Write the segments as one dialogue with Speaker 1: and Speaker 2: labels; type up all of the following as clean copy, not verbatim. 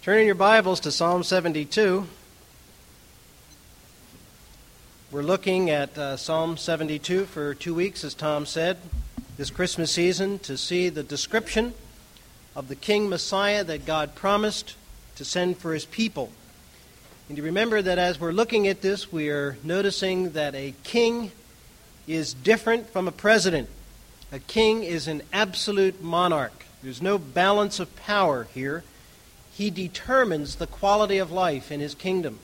Speaker 1: Turn in your Bibles to Psalm 72. We're looking at Psalm 72 for 2 weeks, as Tom said, this Christmas season, to see the description of the King Messiah that God promised to send for His people. And you remember that as we're looking at this, we are noticing that a king is different from a president. A king is an absolute monarch. There's no balance of power here. He determines the quality of life in his kingdom.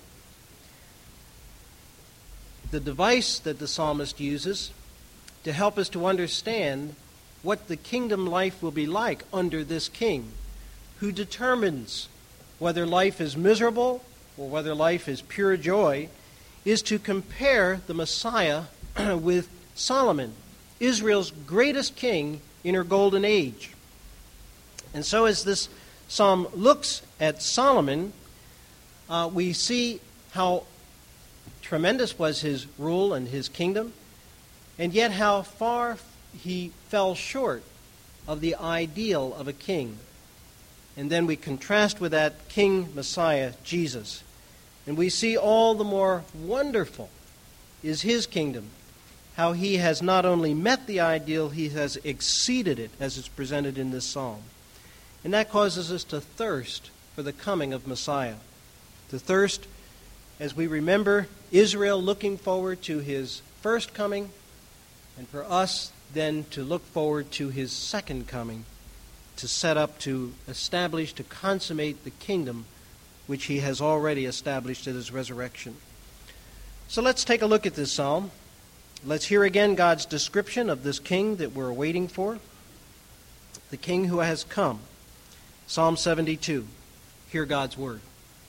Speaker 1: The device that the psalmist uses to help us to understand what the kingdom life will be like under this king, who determines whether life is miserable or whether life is pure joy, is to compare the Messiah with Solomon, Israel's greatest king in her golden age. And so as this psalm looks at Solomon, we see how tremendous was his rule and his kingdom, and yet how far he fell short of the ideal of a king. And then we contrast with that King Messiah, Jesus. And we see all the more wonderful is his kingdom, how he has not only met the ideal, he has exceeded it, as it's presented in this psalm. And that causes us to thirst for the coming of Messiah. To thirst as we remember Israel looking forward to his first coming, and for us then to look forward to his second coming, to set up, to establish, to consummate the kingdom which he has already established at his resurrection. So let's take a look at this psalm. Let's hear again God's description of this king that we're waiting for, the king who has come. Psalm 72. Hear God's word.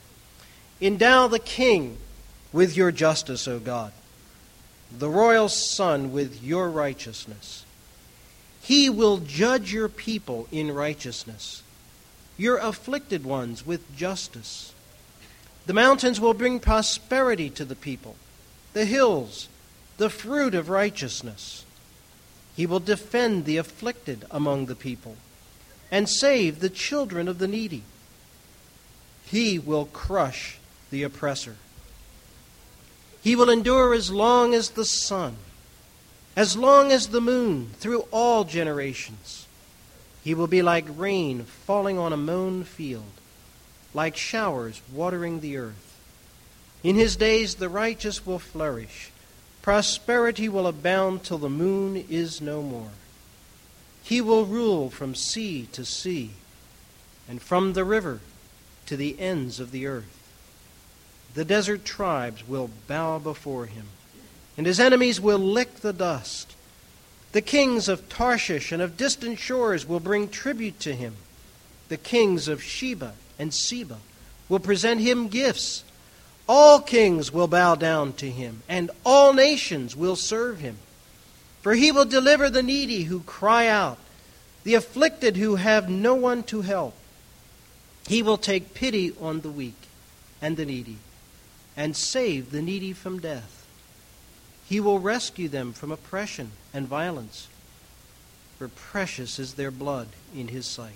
Speaker 1: Endow the king with your justice, O God, the royal son with your righteousness. He will judge your people in righteousness, your afflicted ones with justice. The mountains will bring prosperity to the people, the hills, the fruit of righteousness. He will defend the afflicted among the people and save the children of the needy. He will crush the oppressor. He will endure as long as the sun, as long as the moon, through all generations. He will be like rain falling on a mown field, like showers watering the earth. In his days the righteous will flourish. Prosperity will abound till the moon is no more. He will rule from sea to sea, and from the river to the ends of the earth. The desert tribes will bow before him, and his enemies will lick the dust. The kings of Tarshish and of distant shores will bring tribute to him. The kings of Sheba and Seba will present him gifts. All kings will bow down to him, and all nations will serve him. For he will deliver the needy who cry out, the afflicted who have no one to help. He will take pity on the weak and the needy, and save the needy from death. He will rescue them from oppression and violence, for precious is their blood in his sight.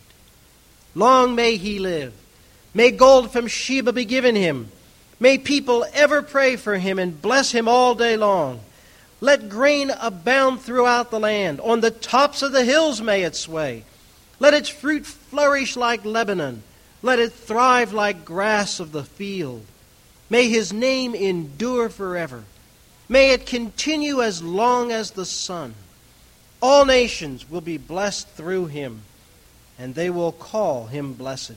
Speaker 1: Long may he live. May gold from Sheba be given him. May people ever pray for him and bless him all day long. Let grain abound throughout the land. On the tops of the hills may it sway. Let its fruit flourish like Lebanon. Let it thrive like grass of the field. May his name endure forever. May it continue as long as the sun. All nations will be blessed through him, and they will call him blessed.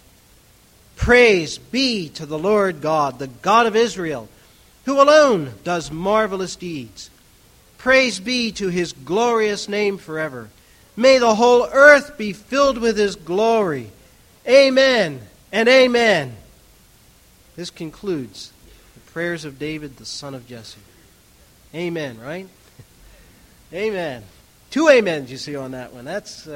Speaker 1: Praise be to the Lord God, the God of Israel, who alone does marvelous deeds. Praise be to his glorious name forever. May the whole earth be filled with his glory. Amen and amen. This concludes the prayers of David, the son of Jesse. Amen, right? Amen. 2 amens you see on that one. That's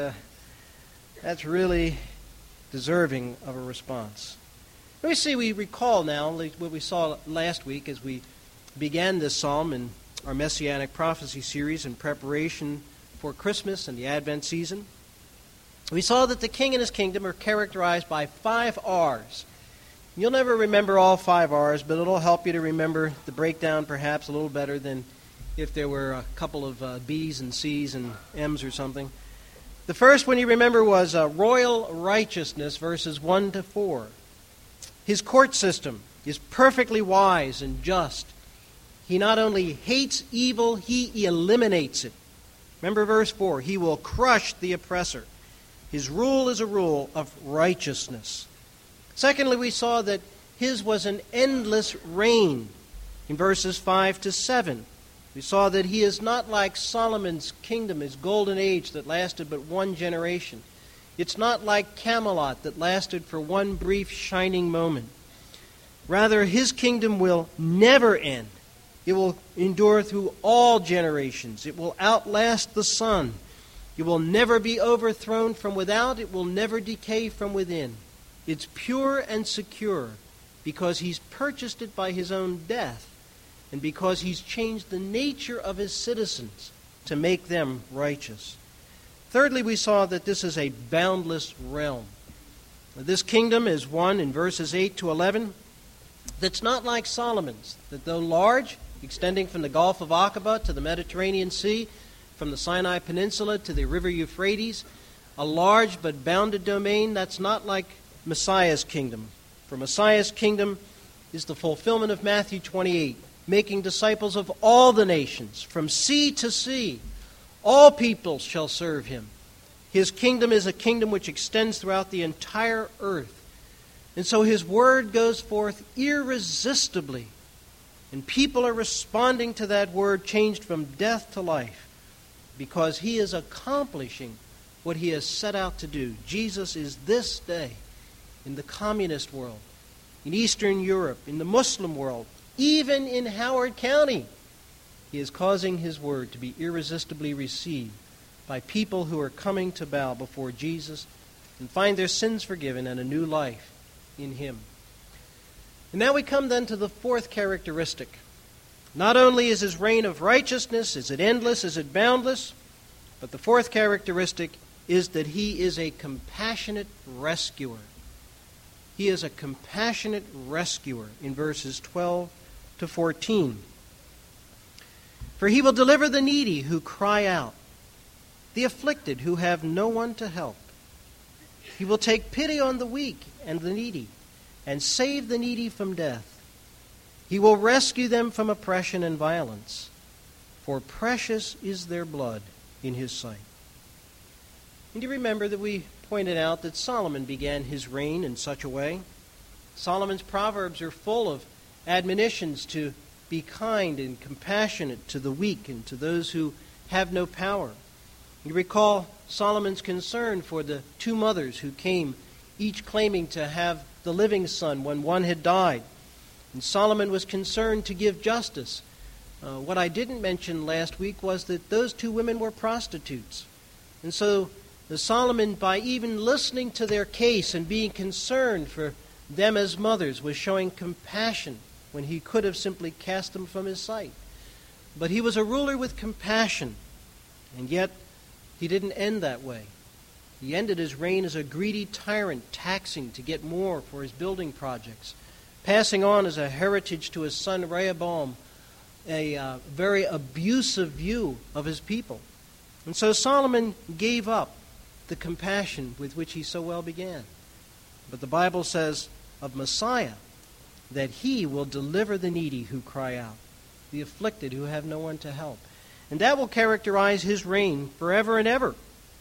Speaker 1: really deserving of a response. We recall now what we saw last week as we began this psalm in our Messianic Prophecy series in preparation for Christmas and the Advent season. We saw that the king and his kingdom are characterized by 5 R's. You'll never remember all 5 R's, but it'll help you to remember the breakdown perhaps a little better than if there were a couple of B's and C's and M's or something. The first one you remember was royal righteousness, verses 1 to 4. His court system is perfectly wise and just. He not only hates evil, he eliminates it. Remember verse 4, he will crush the oppressor. His rule is a rule of righteousness. Secondly, we saw that his was an endless reign in verses 5 to 7. We saw that he is not like Solomon's kingdom, his golden age that lasted but one generation. It's not like Camelot that lasted for one brief shining moment. Rather, his kingdom will never end. It will endure through all generations. It will outlast the sun. It will never be overthrown from without. It will never decay from within. It's pure and secure because he's purchased it by his own death and because he's changed the nature of his citizens to make them righteous. Thirdly, we saw that this is a boundless realm. This kingdom is one in verses 8 to 11 that's not like Solomon's, that though large, extending from the Gulf of Aqaba to the Mediterranean Sea, from the Sinai Peninsula to the river Euphrates, a large but bounded domain, that's not like Messiah's kingdom. For Messiah's kingdom is the fulfillment of Matthew 28, making disciples of all the nations, from sea to sea. All peoples shall serve him. His kingdom is a kingdom which extends throughout the entire earth. And so his word goes forth irresistibly. And people are responding to that word, changed from death to life, because he is accomplishing what he has set out to do. Jesus is this day in the communist world, in Eastern Europe, in the Muslim world, even in Howard County. He is causing his word to be irresistibly received by people who are coming to bow before Jesus and find their sins forgiven and a new life in him. And now we come then to the fourth characteristic. Not only is his reign of righteousness, is it endless, is it boundless, but the fourth characteristic is that he is a compassionate rescuer. He is a compassionate rescuer in verses 12 to 14. For he will deliver the needy who cry out, the afflicted who have no one to help. He will take pity on the weak and the needy, and save the needy from death. He will rescue them from oppression and violence, for precious is their blood in his sight. And you remember that we pointed out that Solomon began his reign in such a way. Solomon's Proverbs are full of admonitions to be kind and compassionate to the weak and to those who have no power. You recall Solomon's concern for the 2 mothers who came, each claiming to have the living son when one had died. And Solomon was concerned to give justice. What I didn't mention last week was that those 2 women were prostitutes. And so Solomon, by even listening to their case and being concerned for them as mothers, was showing compassion when he could have simply cast them from his sight. But he was a ruler with compassion, and yet he didn't end that way. He ended his reign as a greedy tyrant, taxing to get more for his building projects, passing on as a heritage to his son Rehoboam a very abusive view of his people. And so Solomon gave up the compassion with which he so well began. But the Bible says of Messiah that he will deliver the needy who cry out, the afflicted who have no one to help. And that will characterize his reign forever and ever.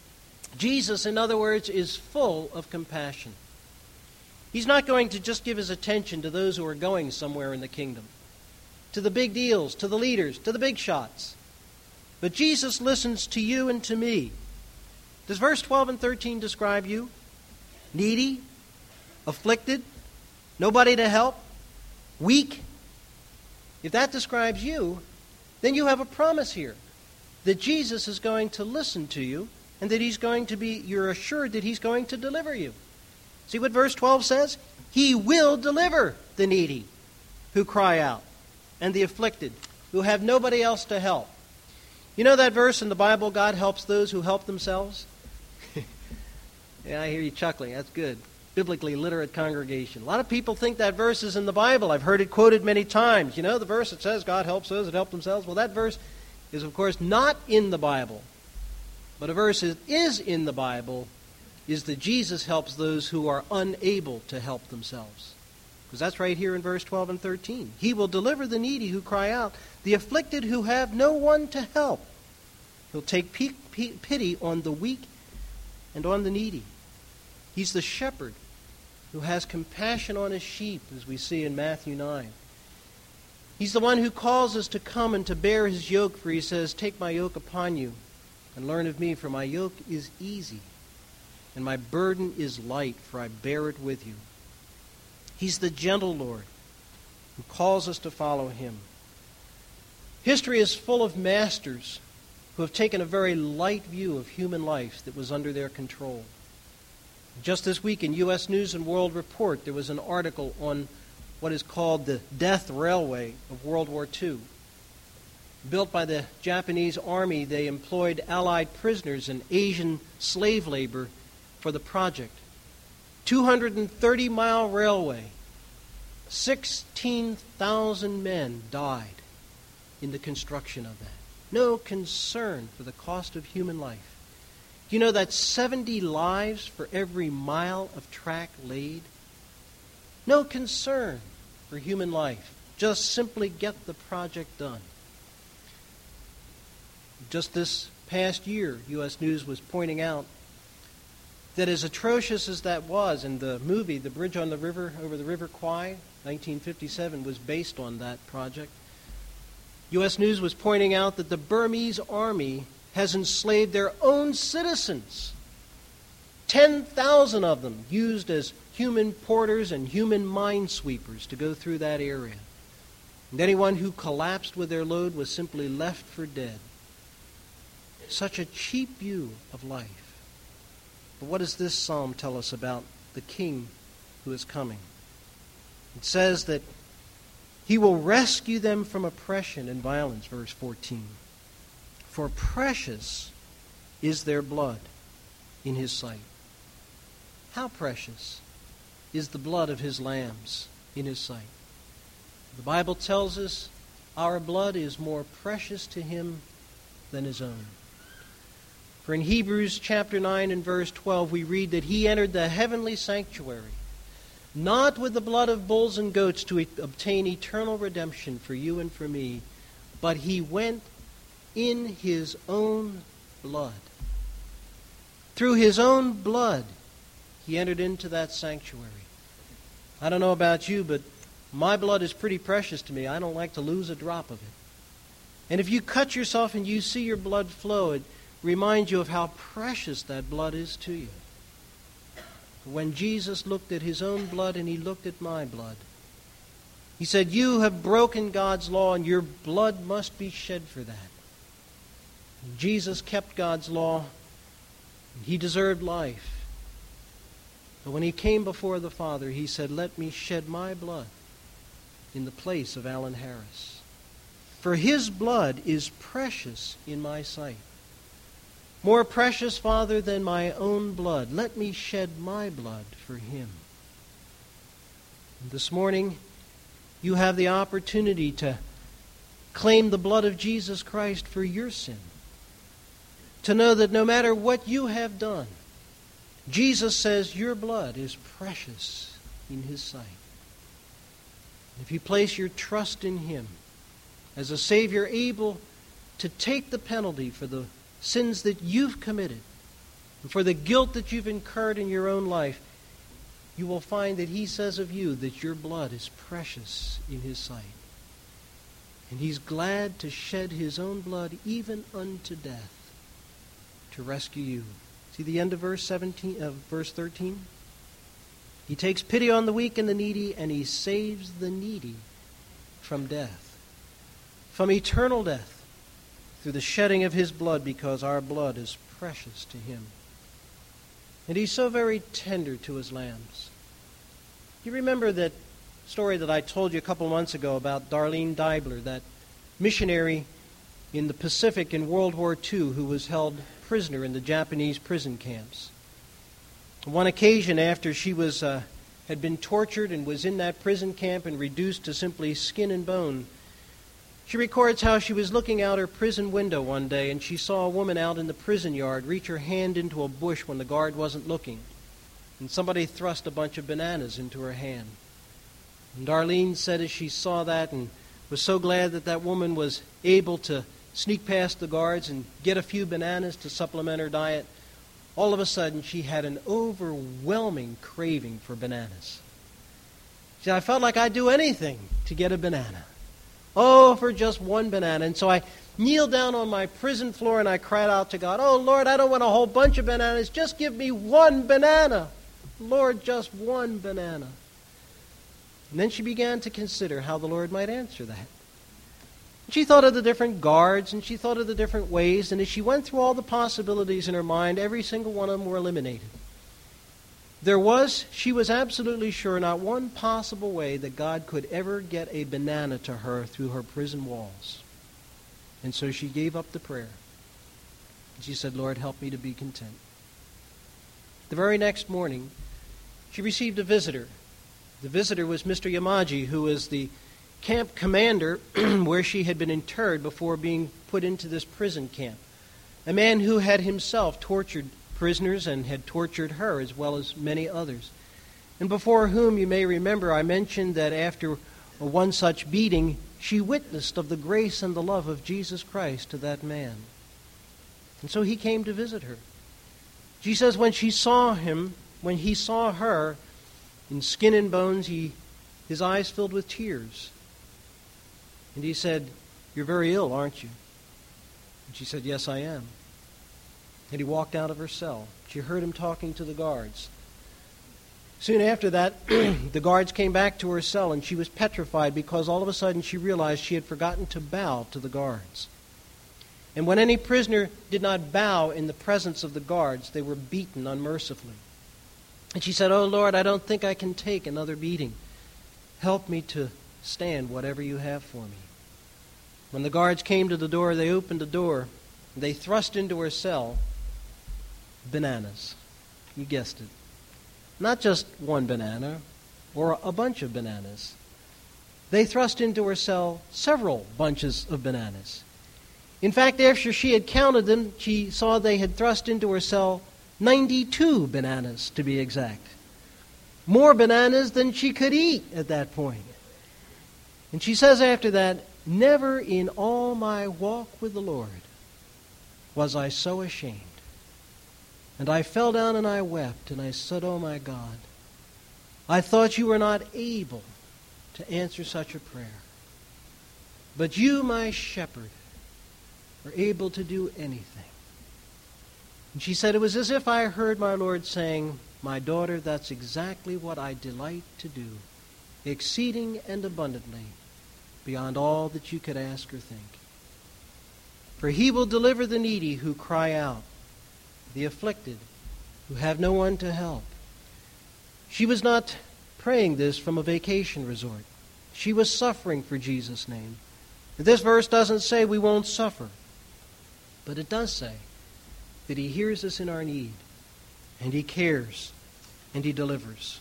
Speaker 1: Jesus, in other words, is full of compassion. He's not going to just give his attention to those who are going somewhere in the kingdom, to the big deals, to the leaders, to the big shots. But Jesus listens to you and to me. Does verse 12 and 13 describe you? Needy? Afflicted? Nobody to help? Weak? If that describes you, then you have a promise here that Jesus is going to listen to you and that you're assured that he's going to deliver you. See what verse 12 says? He will deliver the needy who cry out and the afflicted who have nobody else to help. You know that verse in the Bible, God helps those who help themselves? Yeah, I hear you chuckling. That's good. biblically literate congregation. A lot of people think that verse is in the Bible. I've heard it quoted many times. You know, the verse that says God helps those that help themselves. Well, that verse is, of course, not in the Bible. But a verse that is in the Bible is that Jesus helps those who are unable to help themselves. Because that's right here in verse 12 and 13. He will deliver the needy who cry out, the afflicted who have no one to help. He'll take pity on the weak and on the needy. He's the shepherd who has compassion on his sheep, as we see in Matthew 9. He's the one who calls us to come and to bear his yoke, for he says, take my yoke upon you and learn of me, for my yoke is easy and my burden is light, for I bear it with you. He's the gentle Lord who calls us to follow him. History is full of masters who have taken a very light view of human life that was under their control. Just this week in U.S. News and World Report, there was an article on what is called the Death Railway of World War II. Built by the Japanese army, they employed Allied prisoners and Asian slave labor for the project. 230-mile railway. 16,000 men died in the construction of that. No concern for the cost of human life. Do you know that's 70 lives for every mile of track laid? No concern for human life. Just simply get the project done. Just this past year, U.S. News was pointing out that as atrocious as that was, in the movie The Bridge on the River, over the River Kwai, 1957, was based on that project. U.S. News was pointing out that the Burmese army has enslaved their own citizens. 10,000 of them used as human porters and human minesweepers to go through that area. And anyone who collapsed with their load was simply left for dead. Such a cheap view of life. But what does this psalm tell us about the King who is coming? It says that he will rescue them from oppression and violence, verse 14. For precious is their blood in his sight. How precious is the blood of his lambs in his sight? The Bible tells us our blood is more precious to him than his own. For in Hebrews chapter 9 and verse 12 we read that he entered the heavenly sanctuary, not with the blood of bulls and goats to obtain eternal redemption for you and for me, but he went in his own blood. Through his own blood, he entered into that sanctuary. I don't know about you, but my blood is pretty precious to me. I don't like to lose a drop of it. And if you cut yourself and you see your blood flow, it reminds you of how precious that blood is to you. When Jesus looked at his own blood and he looked at my blood, he said, you have broken God's law and your blood must be shed for that. And Jesus kept God's law. And he deserved life. But when he came before the Father, he said, let me shed my blood in the place of Alan Harris. For his blood is precious in my sight. More precious, Father, than my own blood. Let me shed my blood for him. And this morning, you have the opportunity to claim the blood of Jesus Christ for your sin. To know that no matter what you have done, Jesus says your blood is precious in his sight. If you place your trust in him as a Savior able to take the penalty for the sins that you've committed and for the guilt that you've incurred in your own life, you will find that he says of you that your blood is precious in his sight. And he's glad to shed his own blood even unto death to rescue you. See the end of verse 13? He takes pity on the weak and the needy, and he saves the needy from death, from eternal death, through the shedding of his blood, because our blood is precious to him. And he's so very tender to his lambs. You remember that story that I told you a couple months ago about Darlene Deibler, that missionary in the Pacific in World War II who was held prisoner in the Japanese prison camps. On one occasion, after she had been tortured and was in that prison camp and reduced to simply skin and bone, she records how she was looking out her prison window one day and she saw a woman out in the prison yard reach her hand into a bush when the guard wasn't looking. And somebody thrust a bunch of bananas into her hand. And Darlene said as she saw that and was so glad that that woman was able to sneak past the guards and get a few bananas to supplement her diet, all of a sudden she had an overwhelming craving for bananas. She said, I felt like I'd do anything to get a banana. Oh, for just one banana. And so I kneeled down on my prison floor and I cried out to God, oh, Lord, I don't want a whole bunch of bananas. Just give me one banana. Lord, just one banana. And then she began to consider how the Lord might answer that. She thought of the different guards and she thought of the different ways. And as she went through all the possibilities in her mind, every single one of them were eliminated. She was absolutely sure, not one possible way that God could ever get a banana to her through her prison walls. And so she gave up the prayer. She said, Lord, help me to be content. The very next morning, she received a visitor. The visitor was Mr. Yamaji, who was the camp commander where she had been interred before being put into this prison camp. A man who had himself tortured prisoners and had tortured her as well as many others. And before whom, you may remember, I mentioned that after one such beating, she witnessed of the grace and the love of Jesus Christ to that man. And so he came to visit her. She says when he saw her in skin and bones, his eyes filled with tears. And he said, you're very ill, aren't you? And she said, yes, I am. And he walked out of her cell. She heard him talking to the guards. Soon after that, the guards came back to her cell, and she was petrified because all of a sudden she realized she had forgotten to bow to the guards. And when any prisoner did not bow in the presence of the guards, they were beaten unmercifully. And she said, oh, Lord, I don't think I can take another beating. Help me to stand whatever you have for me. When the guards came to the door, they opened the door. They thrust into her cell bananas. You guessed it. Not just one banana or a bunch of bananas. They thrust into her cell several bunches of bananas. In fact, after she had counted them, she saw they had thrust into her cell 92 bananas, to be exact. More bananas than she could eat at that point. And she says after that, never in all my walk with the Lord was I so ashamed. And I fell down and I wept, and I said, oh my God, I thought you were not able to answer such a prayer. But you, my shepherd, are able to do anything. And she said, it was as if I heard my Lord saying, my daughter, that's exactly what I delight to do, exceeding and abundantly, beyond all that you could ask or think. For he will deliver the needy who cry out, the afflicted who have no one to help. She was not praying this from a vacation resort. She was suffering for Jesus' name. This verse doesn't say we won't suffer, but it does say that he hears us in our need, and he cares, and he delivers.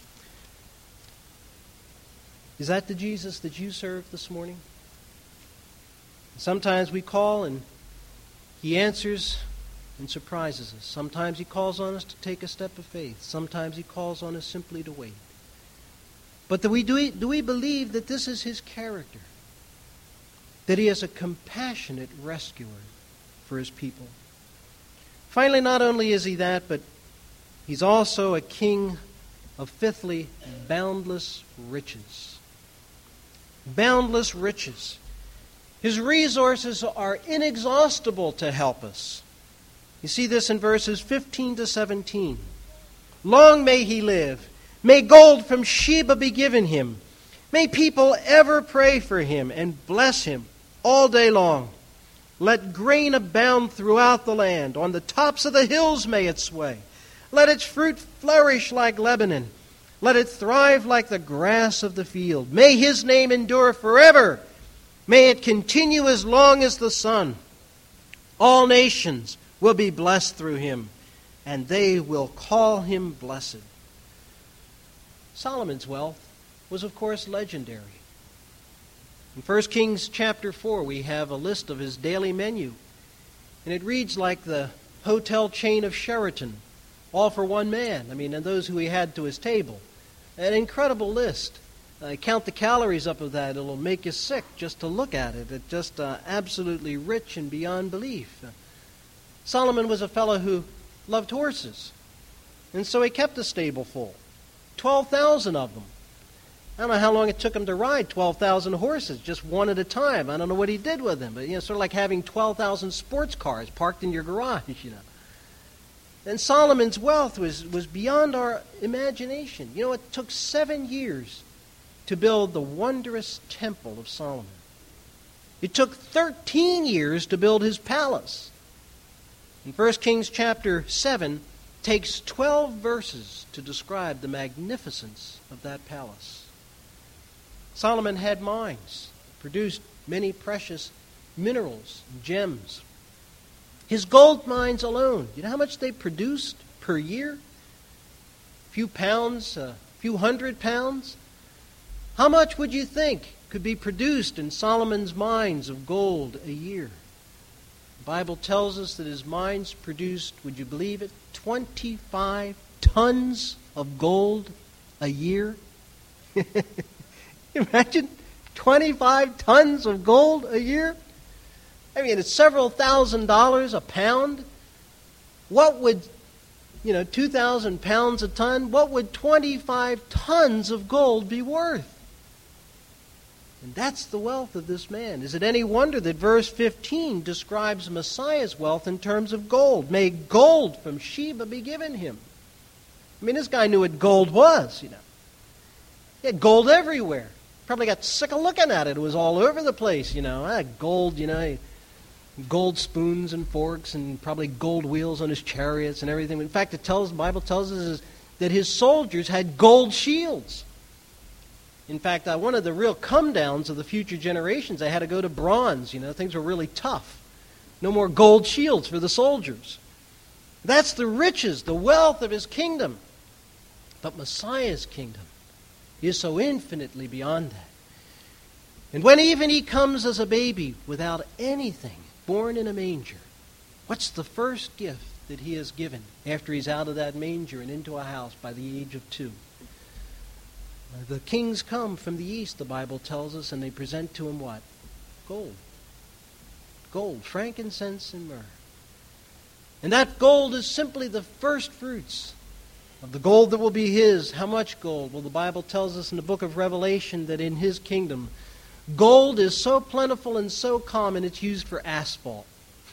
Speaker 1: Is that the Jesus that you serve this morning? Sometimes we call and he answers and surprises us. Sometimes he calls on us to take a step of faith. Sometimes he calls on us simply to wait. But do we believe that this is his character? That he is a compassionate rescuer for his people? Finally, not only is he that, but he's also a king of, fifthly, boundless riches. Boundless riches. His resources are inexhaustible to help us. You see this in verses 15 to 17. Long may he live. May gold from Sheba be given him. May people ever pray for him and bless him all day long. Let grain abound throughout the land. On the tops of the hills may it sway. Let its fruit flourish like Lebanon. Let it thrive like the grass of the field. May his name endure forever. May it continue as long as the sun. All nations will be blessed through him. and they will call him blessed. Solomon's wealth was, of course, legendary. In 1 Kings chapter 4, we have a list of his daily menu, and it reads like the hotel chain of Sheraton, all for one man. And those who he had to his table. An incredible list. Count the calories up of that. It'll make you sick just to look at it. It's just absolutely rich and beyond belief. Solomon was a fellow who loved horses, and so he kept a stable full. 12,000 of them. I don't know how long it took him to ride 12,000 horses, just one at a time. I don't know what he did with them, but sort of like having 12,000 sports cars parked in your garage, And Solomon's wealth was beyond our imagination. It took 7 years to build the wondrous temple of Solomon. It took 13 years to build his palace. In 1 Kings chapter 7, takes 12 verses to describe the magnificence of that palace. Solomon had mines, produced many precious minerals and gems. His gold mines alone, you know how much they produced per year? A few pounds, a few hundred pounds? How much would you think could be produced in Solomon's mines of gold a year? The Bible tells us that his mines produced, would you believe it, 25 tons of gold a year? Imagine 25 tons of gold a year? It's several $1,000s a pound. What would, 2,000 pounds a ton? What would 25 tons of gold be worth? And that's the wealth of this man. Is it any wonder that verse 15 describes Messiah's wealth in terms of gold? May gold from Sheba be given him. This guy knew what gold was, He had gold everywhere. Probably got sick of looking at it. It was all over the place, Gold, gold spoons and forks and probably gold wheels on his chariots and everything. In fact, the Bible tells us that his soldiers had gold shields. In fact, one of the real come-downs of the future generations, they had to go to bronze. Things were really tough. No more gold shields for the soldiers. That's the riches, the wealth of his kingdom. But Messiah's kingdom is so infinitely beyond that. And when even he comes as a baby without anything, born in a manger, what's the first gift that he is given after he's out of that manger and into a house by the age of 2? The kings come from the east, the Bible tells us, and they present to him what? Gold. Gold, frankincense, and myrrh. And that gold is simply the first fruits of the gold that will be his. How much gold? Well, the Bible tells us in the book of Revelation that in his kingdom, gold is so plentiful and so common it's used for asphalt.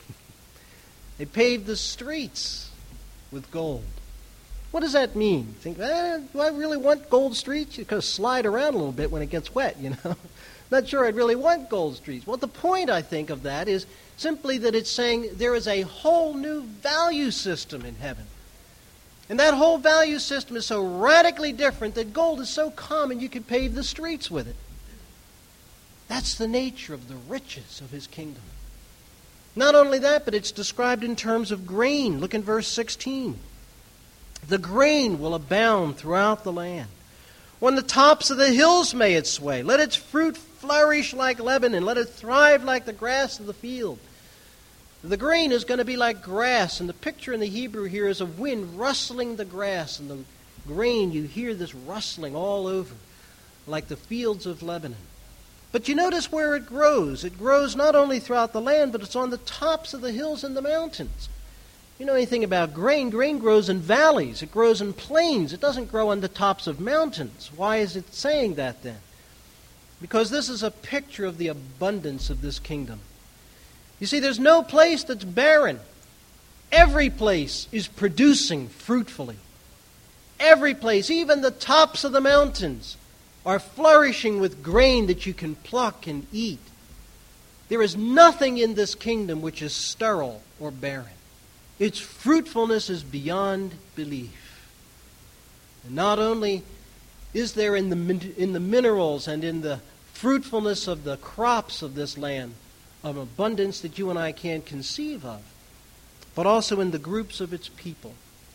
Speaker 1: They paved the streets with gold. What does that mean? You think, do I really want gold streets? You could slide around a little bit when it gets wet, Not sure I'd really want gold streets. Well, the point, I think, of that is simply that it's saying there is a whole new value system in heaven. And that whole value system is so radically different that gold is so common you could pave the streets with it. That's the nature of the riches of his kingdom. Not only that, but it's described in terms of grain. Look in verse 16. The grain will abound throughout the land. On the tops of the hills may it sway. Let its fruit flourish like Lebanon. Let it thrive like the grass of the field. The grain is going to be like grass, and the picture in the Hebrew here is of wind rustling the grass. And the grain, you hear this rustling all over, like the fields of Lebanon. But you notice where it grows. It grows not only throughout the land, but it's on the tops of the hills and the mountains. You know anything about grain? Grain grows in valleys. It grows in plains. It doesn't grow on the tops of mountains. Why is it saying that then? Because this is a picture of the abundance of this kingdom. You see, there's no place that's barren. Every place is producing fruitfully. Every place, even the tops of the mountains, are flourishing with grain that you can pluck and eat. There is nothing in this kingdom which is sterile or barren. Its fruitfulness is beyond belief. And not only is there in the minerals and in the fruitfulness of the crops of this land of abundance that you and I can't conceive of, but also in the groups of its people.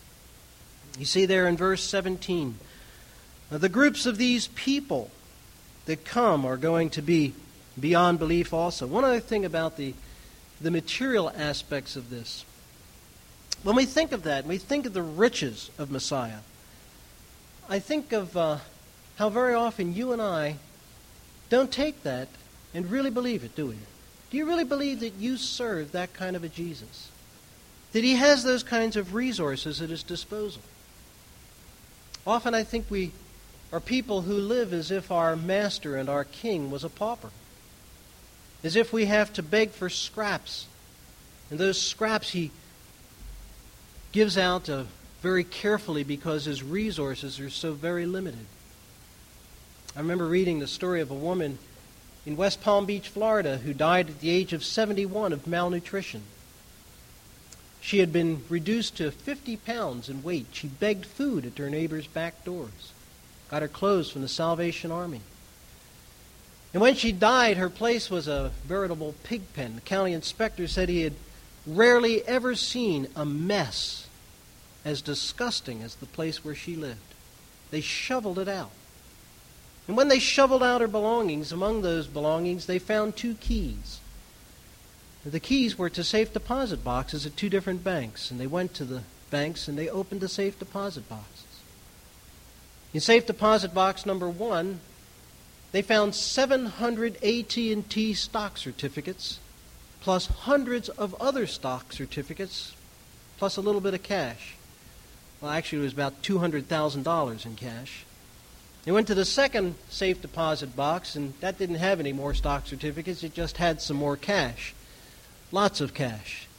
Speaker 1: You see there in verse 17, the groups of these people that come are going to be beyond belief also. One other thing about the material aspects of this. When we think of that, we think of the riches of Messiah. I think of how very often you and I don't take that and really believe it, do we? Do you really believe that you serve that kind of a Jesus? That he has those kinds of resources at his disposal? Often I think we are people who live as if our master and our king was a pauper. As if we have to beg for scraps. And those scraps he gives out very carefully because his resources are so very limited. I remember reading the story of a woman in West Palm Beach, Florida, who died at the age of 71 of malnutrition. She had been reduced to 50 pounds in weight. She begged food at her neighbors' back doors. Got her clothes from the Salvation Army. And when she died, her place was a veritable pig pen. The county inspector said he had rarely ever seen a mess as disgusting as the place where she lived. They shoveled it out. And when they shoveled out her belongings, among those belongings, they found 2 keys. The keys were to safe deposit boxes at 2 different banks. And they went to the banks and they opened the safe deposit boxes. In safe deposit box number 1, they found 700 AT&T stock certificates, plus hundreds of other stock certificates, plus a little bit of cash. Well, actually, it was about $200,000 in cash. They went to the second safe deposit box, and that didn't have any more stock certificates. It just had some more cash. Lots of cash.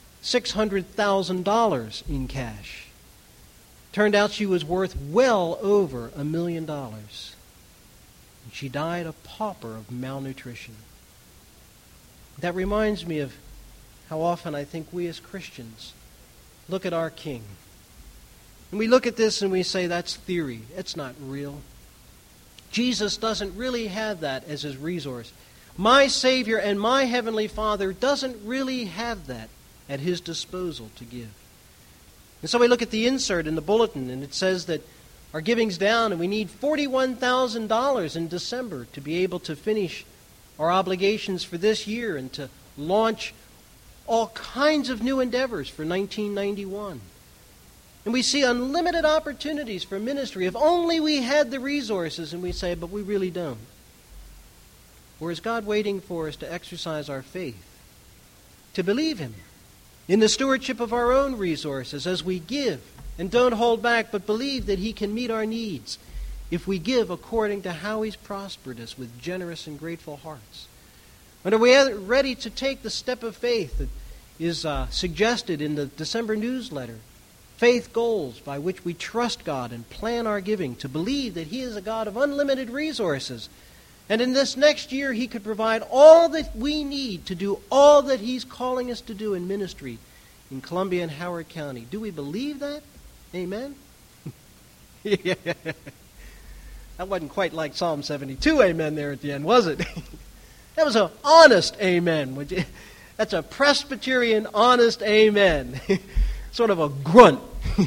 Speaker 1: $600,000 in cash. Turned out she was worth well over $1 million. And she died a pauper of malnutrition. That reminds me of how often I think we as Christians look at our King. And we look at this and we say, that's theory. It's not real. Jesus doesn't really have that as his resource. My Savior and my Heavenly Father doesn't really have that at his disposal to give. And so we look at the insert in the bulletin, and it says that our giving's down and we need $41,000 in December to be able to finish our obligations for this year and to launch all kinds of new endeavors for 1991. And we see unlimited opportunities for ministry. If only we had the resources, and we say, but we really don't. Or is God waiting for us to exercise our faith, to believe him in the stewardship of our own resources as we give and don't hold back, but believe that he can meet our needs if we give according to how he's prospered us with generous and grateful hearts? And are we ready to take the step of faith that is suggested in the December newsletter? Faith goals by which we trust God and plan our giving, to believe that he is a God of unlimited resources. And in this next year, he could provide all that we need to do all that he's calling us to do in ministry in Columbia and Howard County. Do we believe that? Amen? Yeah. That wasn't quite like Psalm 72 amen there at the end, was it? That was an honest amen. That's a Presbyterian honest amen. Sort of a grunt.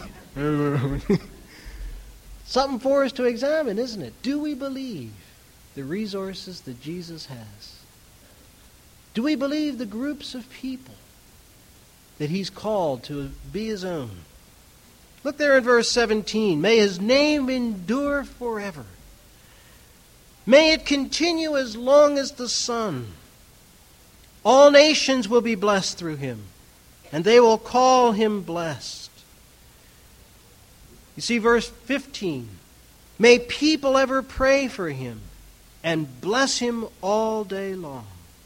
Speaker 1: Something for us to examine, isn't it? Do we believe the resources that Jesus has? Do we believe the groups of people that he's called to be his own? Look there in verse 17. May his name endure forever. May it continue as long as the sun. All nations will be blessed through him, and they will call him blessed. You see verse 15. May people ever pray for him and bless him all day long.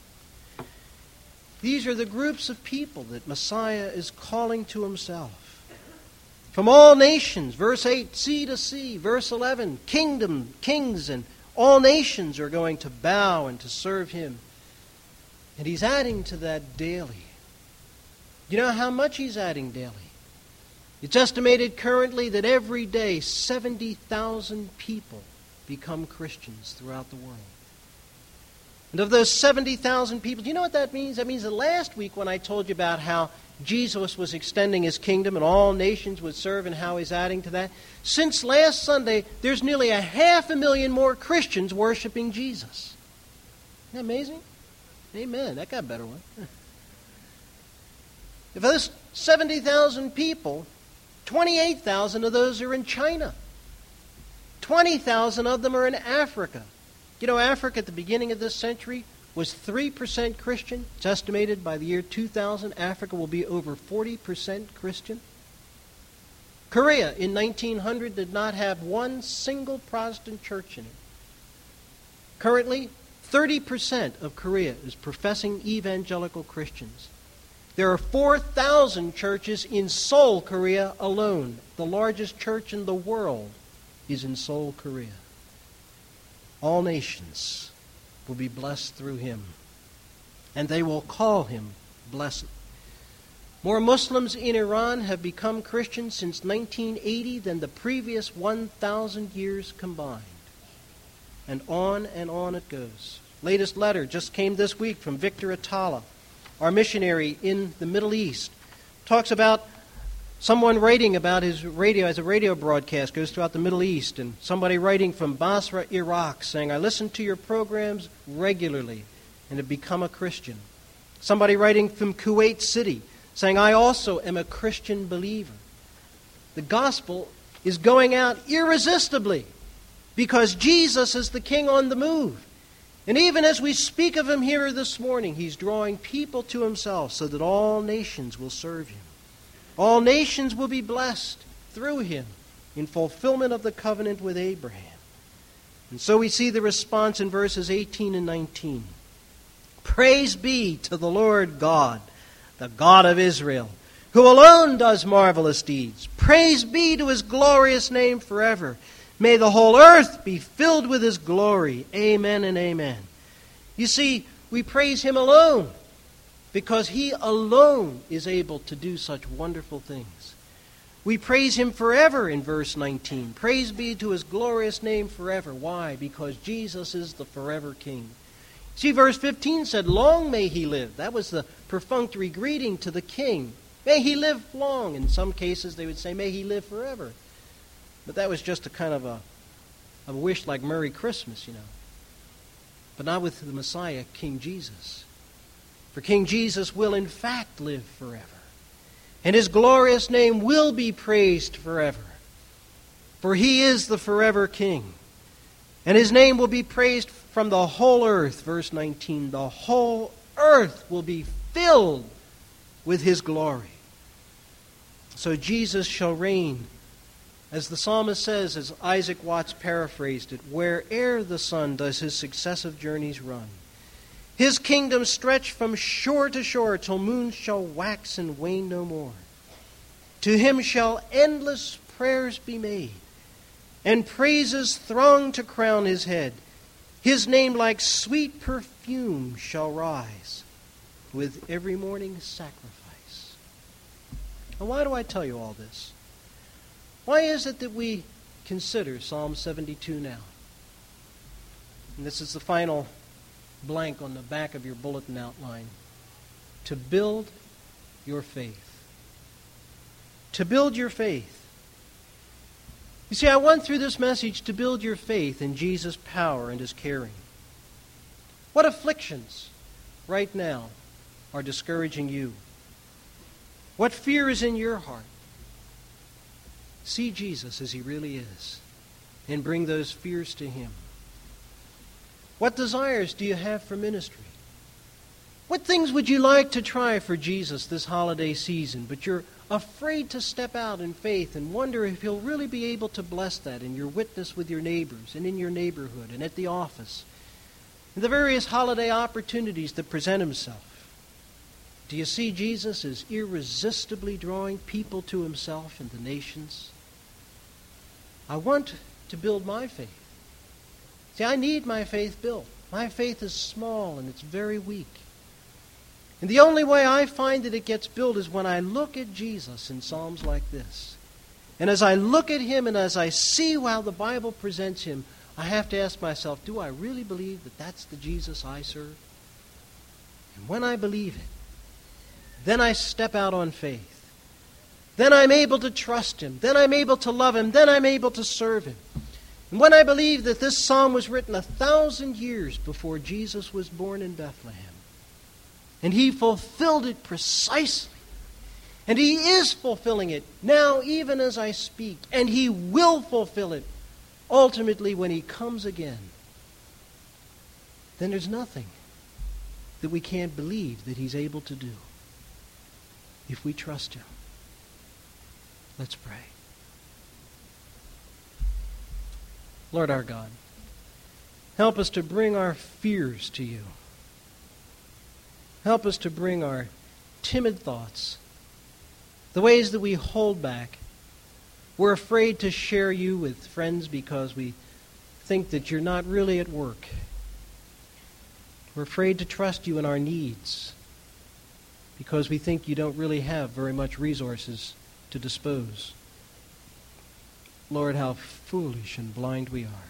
Speaker 1: These are the groups of people that Messiah is calling to himself. From all nations, verse 8, sea to sea. Verse 11, kings, and all nations are going to bow and to serve him. And he's adding to that daily. You know how much he's adding daily? It's estimated currently that every day 70,000 people become Christians throughout the world. And of those 70,000 people, do you know what that means? That means that last week when I told you about how Jesus was extending his kingdom and all nations would serve and how he's adding to that, since last Sunday, there's nearly 500,000 more Christians worshiping Jesus. Isn't that amazing? Amen. That got a better one. If those 70,000 people, 28,000 of those are in China. 20,000 of them are in Africa. You know, Africa at the beginning of this century was 3% Christian. It's estimated by the year 2000, Africa will be over 40% Christian. Korea in 1900 did not have one single Protestant church in it. Currently, 30% of Korea is professing evangelical Christians. There are 4,000 churches in Seoul, Korea alone. The largest church in the world is in Seoul, Korea. All nations will be blessed through him, and they will call him blessed. More Muslims in Iran have become Christians since 1980 than the previous 1,000 years combined. And on it goes. Latest letter just came this week from Victor Atala, our missionary in the Middle East. Talks about someone writing about his radio, as a radio broadcast goes throughout the Middle East, and somebody writing from Basra, Iraq, saying, I listen to your programs regularly and have become a Christian. Somebody writing from Kuwait City, saying, I also am a Christian believer. The gospel is going out irresistibly because Jesus is the King on the move. And even as we speak of him here this morning, he's drawing people to himself so that all nations will serve him. All nations will be blessed through him in fulfillment of the covenant with Abraham. And so we see the response in verses 18 and 19. Praise be to the Lord God, the God of Israel, who alone does marvelous deeds. Praise be to his glorious name forever. May the whole earth be filled with his glory. Amen and amen. You see, we praise him alone because he alone is able to do such wonderful things. We praise him forever in verse 19. Praise be to his glorious name forever. Why? Because Jesus is the forever King. See, verse 15 said, long may he live. That was the perfunctory greeting to the king. May he live long. In some cases they would say, may he live forever. But that was just a kind of a wish like Merry Christmas, you know. But not with the Messiah, King Jesus. For King Jesus will in fact live forever. And his glorious name will be praised forever. For he is the forever King. And his name will be praised from the whole earth. Verse 19, the whole earth will be filled with his glory. So Jesus shall reign, as the psalmist says, as Isaac Watts paraphrased it, where'er the sun does his successive journeys run. His kingdom stretch from shore to shore till moons shall wax and wane no more. To him shall endless prayers be made, and praises throng to crown his head. His name like sweet perfume shall rise with every morning sacrifice. Now, why do I tell you all this? Why is it that we consider Psalm 72 now? And this is the final blank on the back of your bulletin outline. To build your faith. To build your faith. You see, I went through this message to build your faith in Jesus' power and his caring. What afflictions right now are discouraging you? What fear is in your heart? See Jesus as he really is and bring those fears to him. What desires do you have for ministry? What things would you like to try for Jesus this holiday season, but you're afraid to step out in faith and wonder if he'll really be able to bless that in your witness with your neighbors and in your neighborhood and at the office and the various holiday opportunities that present himself? Do you see Jesus as irresistibly drawing people to himself and the nations? I want to build my faith. See, I need my faith built. My faith is small and it's very weak. And the only way I find that it gets built is when I look at Jesus in Psalms like this. And as I look at him and as I see how the Bible presents him, I have to ask myself, do I really believe that that's the Jesus I serve? And when I believe it, then I step out on faith. Then I'm able to trust Him. Then I'm able to love Him. Then I'm able to serve Him. And when I believe that this psalm was written 1,000 years before Jesus was born in Bethlehem, and He fulfilled it precisely, and He is fulfilling it now even as I speak, and He will fulfill it ultimately when He comes again, then there's nothing that we can't believe that He's able to do if we trust Him. Let's pray. Lord our God, help us to bring our fears to You. Help us to bring our timid thoughts, the ways that we hold back. We're afraid to share You with friends because we think that You're not really at work. We're afraid to trust You in our needs because we think You don't really have very much resources to dispose. Lord, how foolish and blind we are.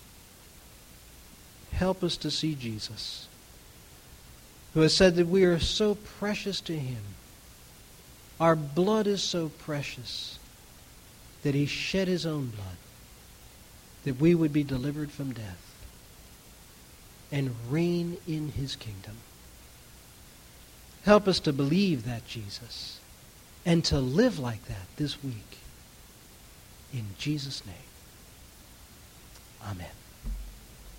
Speaker 1: Help us to see Jesus, who has said that we are so precious to Him. Our blood is so precious that He shed His own blood, that we would be delivered from death and reign in His kingdom. Help us to believe that, Jesus, and to live like that this week. In Jesus' name, amen.